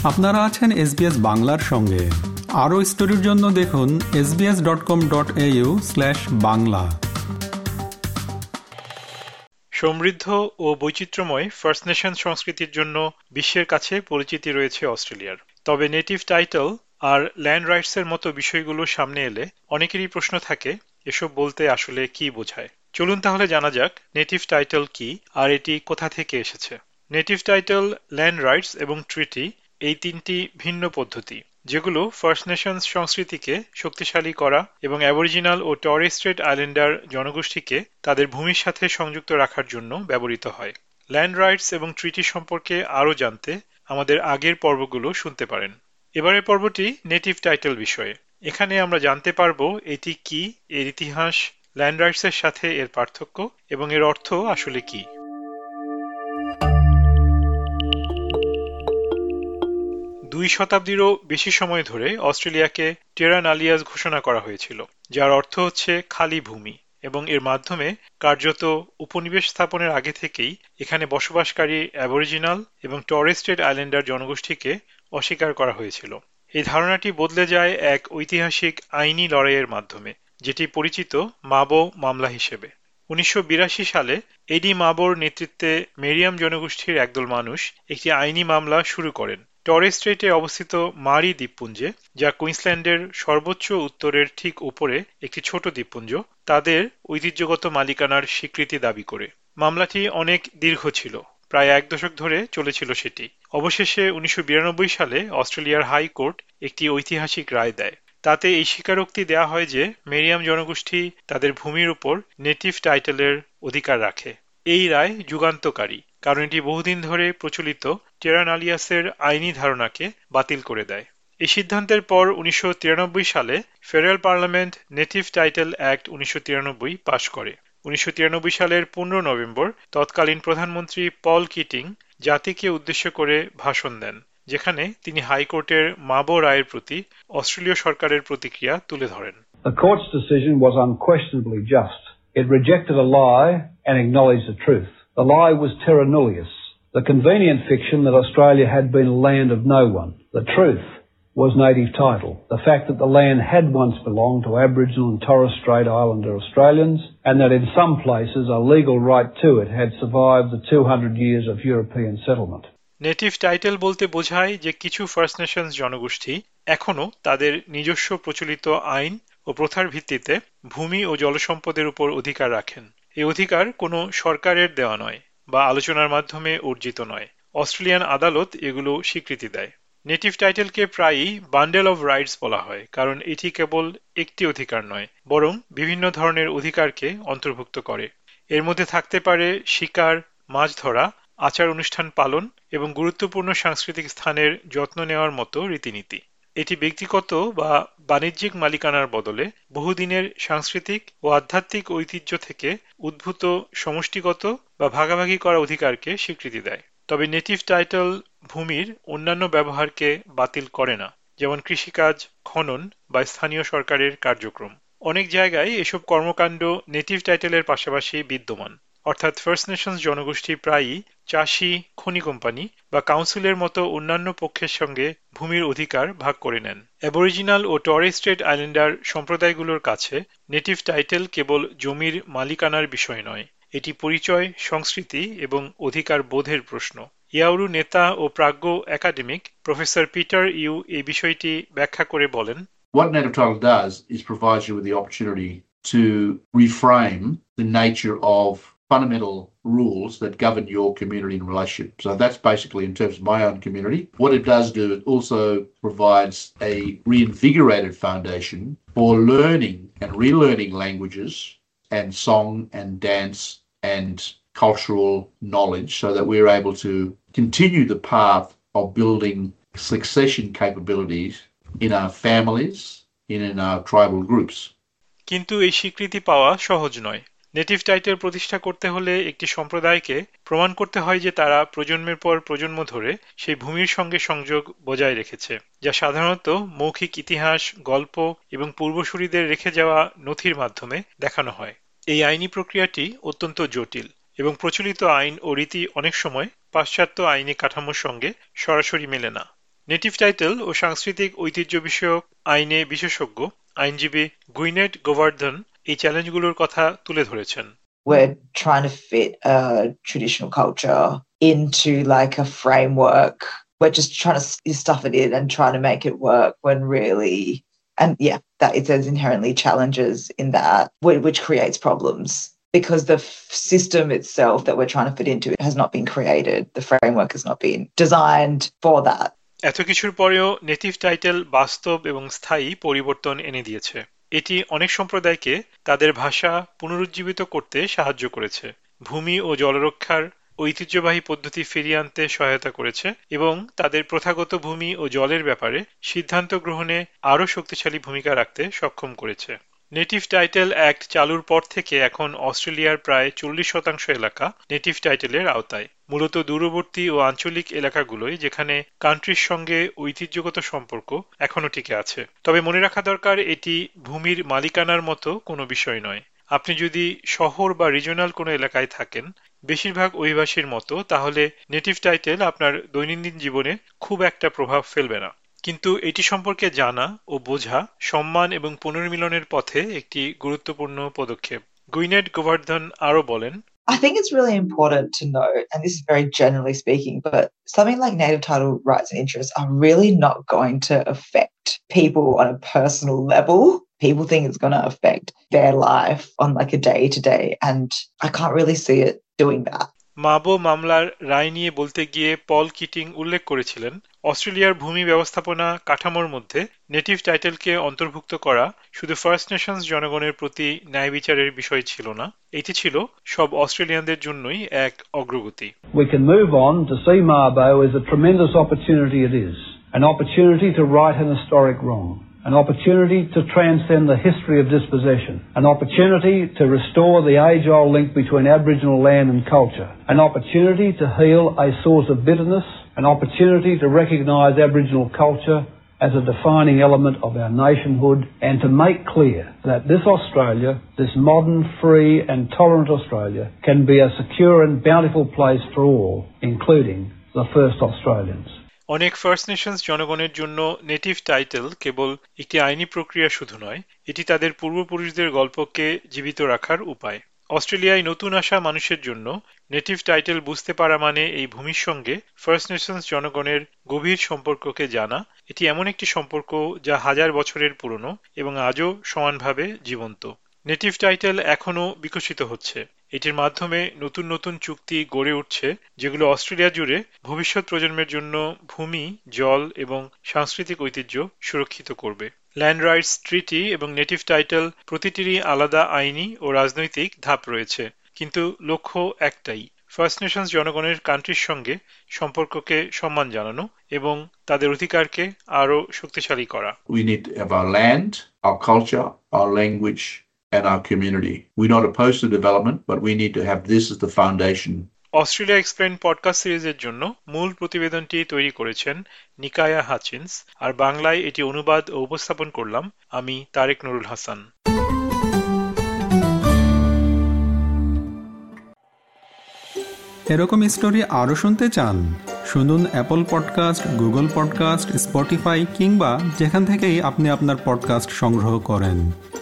আপনারা আছেন SBS বাংলার সঙ্গে। আরও স্টোরির জন্য দেখুন sbs.com.au/বাংলা। সমৃদ্ধ ও বৈচিত্র্যময় ফার্স্ট নেশন সংস্কৃতির জন্য বিশ্বের কাছে পরিচিতি রয়েছে অস্ট্রেলিয়ার। তবে নেটিভ টাইটেল আর ল্যান্ড রাইটসের মতো বিষয়গুলো সামনে এলে অনেকেরই প্রশ্ন থাকে, এসব বলতে আসলে কি বোঝায়। চলুন তাহলে জানা যাক নেটিভ টাইটেল কি আর এটি কোথা থেকে এসেছে। নেটিভ টাইটেল, ল্যান্ড রাইটস এবং ট্রিটি এই তিনটি ভিন্ন পদ্ধতি, যেগুলো ফার্স্ট নেশনস সংস্কৃতিকে শক্তিশালী করা এবং অ্যাবরিজিনাল ও টরেস স্ট্রেট আইল্যান্ডার জনগোষ্ঠীকে তাদের ভূমির সাথে সংযুক্ত রাখার জন্য ব্যবহৃত হয়। ল্যান্ড রাইটস এবং ট্রিটি সম্পর্কে আরও জানতে আমাদের আগের পর্বগুলো শুনতে পারেন। এবারের পর্বটি নেটিভ টাইটেল বিষয়ে। এখানে আমরা জানতে পারবো এটি কি, এর ইতিহাস, ল্যান্ড রাইটসের সাথে এর পার্থক্য এবং এর অর্থ আসলে কি। 2 শতাব্দীরও বেশি সময় ধরে অস্ট্রেলিয়াকে টেরা নালিয়াস ঘোষণা করা হয়েছিল, যার অর্থ হচ্ছে খালি ভূমি, এবং এর মাধ্যমে কার্যত উপনিবেশ স্থাপনের আগে থেকেই এখানে বসবাসকারী অ্যাবরিজিনাল এবং টরেস স্ট্রেট আইল্যান্ডার জনগোষ্ঠীকে অস্বীকার করা হয়েছিল। এই ধারণাটি বদলে যায় এক ঐতিহাসিক আইনি লড়াইয়ের মাধ্যমে, যেটি পরিচিত মাবো মামলা হিসেবে। 1982 সালে এডি মাবোর নেতৃত্বে মেরিয়াম জনগোষ্ঠীর একদল মানুষ একটি আইনি মামলা শুরু করেন টরেস স্ট্রেটে অবস্থিত মারি দ্বীপপুঞ্জে, যা কুইন্সল্যান্ডের সর্বোচ্চ উত্তরের ঠিক উপরে একটি ছোট দ্বীপপুঞ্জ, তাদের ঐতিহ্যগত মালিকানার স্বীকৃতি দাবি করে। মামলাটি অনেক দীর্ঘ ছিল, প্রায় 1 দশক ধরে চলেছিল সেটি। অবশেষে 1992 সালে অস্ট্রেলিয়ার হাইকোর্ট একটি ঐতিহাসিক রায় দেয়। তাতে এই স্বীকারোক্তি দেয়া হয় যে মেরিয়াম জনগোষ্ঠী তাদের ভূমির উপর নেটিভ টাইটেলের অধিকার রাখে। এই রায় যুগান্তকারী, কারণ এটি বহুদিন ধরে প্রচলিত টেরা নালিয়াসের আইনি ধারণাকে বাতিল করে দেয়। এই সিদ্ধান্তের পর 1993 সালে federal parliament native title act 1993 পাশ করে। 1993 সালের 15 নভেম্বর তৎকালীন প্রধানমন্ত্রী পল কিটিং জাতিকে উদ্দেশ্য করে ভাষণ দেন, যেখানে তিনি হাইকোর্টের মাবো রায়ের প্রতি অস্ট্রেলীয় সরকারের প্রতিক্রিয়া তুলে ধরেন। The court's decision was unquestionably just. It rejected a lie and acknowledged the truth. The lie was terra nullius, the convenient fiction that Australia had been a land of no one. The truth was native title, the fact that the land had once belonged to Aboriginal and Torres Strait Islander Australians, and that in some places a legal right to it had survived the 200 years of European settlement. Native title বলতে বোঝায় যে কিছু first Nations জনগোষ্ঠী এখনও তাদের নিজস্ব প্রচলিত আইন ও প্রথার ভিত্তিতে ভূমি ও জলসম্পদের উপর অধিকার রাখেন। এই অধিকার কোনো সরকারের দেওয়া নয় বা আলোচনার মাধ্যমে অর্জিত নয়। অস্ট্রেলিয়ান আদালত এগুলো স্বীকৃতি দেয়। নেটিভ টাইটেলকে প্রায়ই বান্ডেল অব রাইটস বলা হয়, কারণ এটি কেবল একটি অধিকার নয়, বরং বিভিন্ন ধরনের অধিকারকে অন্তর্ভুক্ত করে। এর মধ্যে থাকতে পারে শিকার, মাছ ধরা, আচার অনুষ্ঠান পালন এবং গুরুত্বপূর্ণ সাংস্কৃতিক স্থানের যত্ন নেওয়ার মতো রীতিনীতি। এটি ব্যক্তিগত বা বাণিজ্যিক মালিকানার বদলে বহুদিনের সাংস্কৃতিক ও আধ্যাত্মিক ঐতিহ্য থেকে উদ্ভূত সমষ্টিগত বা ভাগাভাগি করা অধিকারকে স্বীকৃতি দেয়। তবে নেটিভ টাইটেল ভূমির অন্যান্য ব্যবহারকে বাতিল করে না, যেমন কৃষিকাজ, খনন বা স্থানীয় সরকারের কার্যক্রম। অনেক জায়গায় এসব কর্মকাণ্ড নেটিভ টাইটেলের পাশাপাশি বিদ্যমান, অর্থাৎ ফার্স্ট নেশনস জনগোষ্ঠী প্রায়ই চাষি, খনি কোম্পানি বা কাউন্সিলের মতো অন্যান্য পক্ষের সঙ্গে ভূমির অধিকার ভাগ করে নেন। অ্যাবরিজিনাল ও টরেস স্ট্রেট আইল্যান্ডার সম্প্রদায়গুলোর কাছে নেটিভ টাইটেল কেবল জমির মালিকানার বিষয় নয়, এটি পরিচয়, সংস্কৃতি এবং অধিকার বোধের প্রশ্ন। ইয়াউরু নেতা ও প্রাজ্ঞ একাডেমিক প্রফেসর পিটার ইউ এই বিষয়টি ব্যাখ্যা করে বলেন, What native title does is provides you with the opportunity to reframe the nature of fundamental rules that govern your community and relationship. So that's basically in terms of my own community. What it does do, it also provides a reinvigorated foundation for learning and relearning languages and song and dance and cultural knowledge so that we're able to continue the path of building succession capabilities in our families, in our tribal groups. কিন্তু এই স্বীকৃতি পাওয়া সহজ নয়। Native title প্রতিষ্ঠা করতে হলে একটি সম্প্রদায়কে প্রমাণ করতে হয় যে তারা প্রজন্মের পর প্রজন্ম ধরে সেই ভূমির সঙ্গে সংযোগ বজায় রেখেছে, যা সাধারণত মৌখিক ইতিহাস, গল্প এবং পূর্বসূরীদের রেখে যাওয়া নথির মাধ্যমে দেখানো হয়। এই আইনি প্রক্রিয়াটি অত্যন্ত জটিল এবং প্রচলিত আইন ও রীতি অনেক সময় পাশ্চাত্য আইনি কাঠামোর সঙ্গে সরাসরি মেলে না। নেটিভ টাইটেল ও সাংস্কৃতিক ঐতিহ্য বিষয়ক আইনে বিশেষজ্ঞ আইনজীবী গুইনেট গোভার্ধন এই চ্যালেঞ্জগুলোর কথা তুলে ধরেছেন। We're trying to fit a traditional culture into like a framework. We're just trying to stuff it in and trying to make it work when really, and yeah, that there's inherently challenges in that, which creates problems because the system itself that we're trying to fit into has not been created. The framework has not been designed for that. এত কিছুর পরেও native title বাস্তব এবং স্থায়ী পরিবর্তন এনে দিয়েছে। এটি অনেক সম্প্রদায়কে তাদের ভাষা পুনরুজ্জীবিত করতে সাহায্য করেছে, ভূমি ও জলরক্ষার ঐতিহ্যবাহী পদ্ধতি ফিরিয়ে আনতে সহায়তা করেছে এবং তাদের প্রথাগত ভূমি ও জলের ব্যাপারে সিদ্ধান্ত গ্রহণে আরও শক্তিশালী ভূমিকা রাখতে সক্ষম করেছে। নেটিভ টাইটেল অ্যাক্ট চালুর পর থেকে এখন অস্ট্রেলিয়ার প্রায় 40% এলাকা নেটিভ টাইটেলের আওতায়, মূলত দূরবর্তী ও আঞ্চলিক এলাকাগুলোয় যেখানে কান্ট্রির সঙ্গে ঐতিহ্যগত সম্পর্ক এখনো টিকে আছে। তবে মনে রাখা দরকার, এটি ভূমির মালিকানার মতো কোনো বিষয় নয়। আপনি যদি শহর বা রিজিওনাল কোনো এলাকায় থাকেন, বেশিরভাগ অভিবাসীর মতো, তাহলে নেটিভ টাইটেল আপনার দৈনন্দিন জীবনে খুব একটা প্রভাব ফেলবে না। কিন্তু এটি সম্পর্কে জানা ও বোঝা সম্মান এবং পুনর্মিলনের পথে একটি গুরুত্বপূর্ণ পদক্ষেপ। গুইনেট গোভার্ধন আরো বলেন, I think it's really important to know, and this is very generally speaking, but something like native title rights and interests are really not going to affect people on a personal level. People think it's going to affect their life on like a day to day, and I can't really see it doing that. মাবো মামলার রায় নিয়ে বলতে গিয়ে পল kidding উল্লেখ করেছিলেন, অস্ট্রেলিয়ার ভূমি ব্যবস্থাপনা কাঠামোর মধ্যে নেটিভ টাইটেলকে অন্তর্ভুক্ত করা শুধু ফার্স্ট নেশনস জনগণের প্রতি ন্যায় বিচারের বিষয় ছিল না, এটি ছিল সব অস্ট্রেলিয়ানদের জন্যই এক অগ্রগতি। We can move on to see Mabo as a tremendous opportunity it is, an opportunity to right an historic wrong, an opportunity to transcend the history of dispossession, an opportunity to restore the age-old link between Aboriginal land and culture, an opportunity to heal a source of bitterness, an opportunity to recognise Aboriginal culture as a defining element of our nationhood, and to make clear that this Australia, this modern, free and tolerant Australia, can be a secure and bountiful place for all, including the first Australians. অনেক first nations জনগণের জন্য native title কেবল একটি আইনি প্রক্রিয়া শুধু নয়, এটি তাদের পূর্বপুরুষদের গল্পকে জীবিত রাখার উপায়। অস্ট্রেলিয়ায় নতুন আসা মানুষের জন্য নেটিভ টাইটেল বুঝতে পারা মানে এই ভূমির সঙ্গে ফার্স্ট নেশনস জনগণের গভীর সম্পর্ককে জানা। এটি এমন একটি সম্পর্ক যা হাজার বছরের পুরনো এবং আজও সমানভাবে জীবন্ত। নেটিভ টাইটেল এখনও বিকশিত হচ্ছে, এটির মাধ্যমে নতুন নতুন চুক্তি গড়ে উঠছে যেগুলো অস্ট্রেলিয়া জুড়ে ভবিষ্যৎ প্রজন্মের জন্য ভূমি, জল এবং সাংস্কৃতিক ঐতিহ্য সুরক্ষিত করবে। ল্যান্ড রাইটস ট্রিটি এবং নেটিভ টাইটেল প্রতিটিরই আলাদা আইনি ও রাজনৈতিক ধাপ রয়েছে, কিন্তু লক্ষ্য একটাই, ফার্স্ট নেশনস জনগণের কান্ট্রির সঙ্গে সম্পর্ককে সম্মান জানানো এবং তাদের অধিকারকে আরও শক্তিশালী করা। We need to have our land, our culture, our language and our community. We're not opposed to development, but we need to have this as the foundation. Australia explain podcast সিরিজের জন্য মূল প্রতিবেদনটি তৈরি করেছেন নিকায়া হাচিন্স, আর বাংলায় এটি অনুবাদ ও উপস্থাপন করলাম আমি তারেক নুরুল হাসান। এরকম স্টোরি আরও শুনতে চান? শুনুন Apple podcast, Google podcast, Spotify কিংবা যেখান থেকেই আপনি আপনার পডকাস্ট সংগ্রহ করেন।